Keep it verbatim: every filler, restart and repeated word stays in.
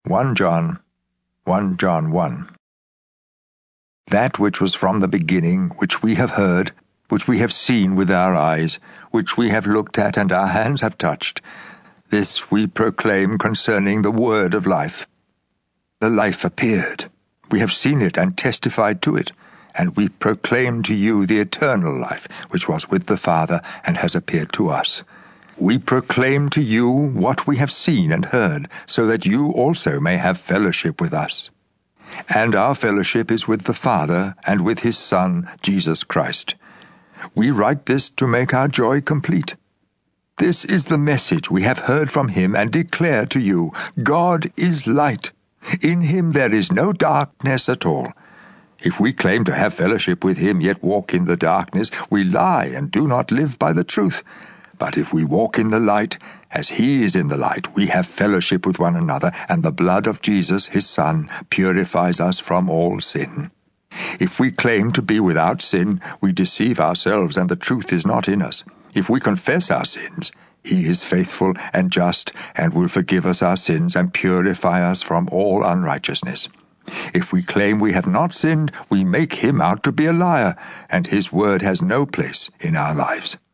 First John, First John one. That which was from the beginning, which we have heard, which we have seen with our eyes, which we have looked at and our hands have touched, this we proclaim concerning the word of life. The life appeared. We have seen it and testified to it, and we proclaim to you the eternal life, which was with the Father and has appeared to us. We proclaim to you what we have seen and heard, so that you also may have fellowship with us. And our fellowship is with the Father and with his Son, Jesus Christ. We write this to make our joy complete. This is the message we have heard from him and declare to you: God is light. In him there is no darkness at all. If we claim to have fellowship with him, yet walk in the darkness, we lie and do not live by the truth. But if we walk in the light, as he is in the light, we have fellowship with one another, and the blood of Jesus, his Son, purifies us from all sin. If we claim to be without sin, we deceive ourselves, and the truth is not in us. If we confess our sins, he is faithful and just, and will forgive us our sins and purify us from all unrighteousness. If we claim we have not sinned, we make him out to be a liar, and his word has no place in our lives.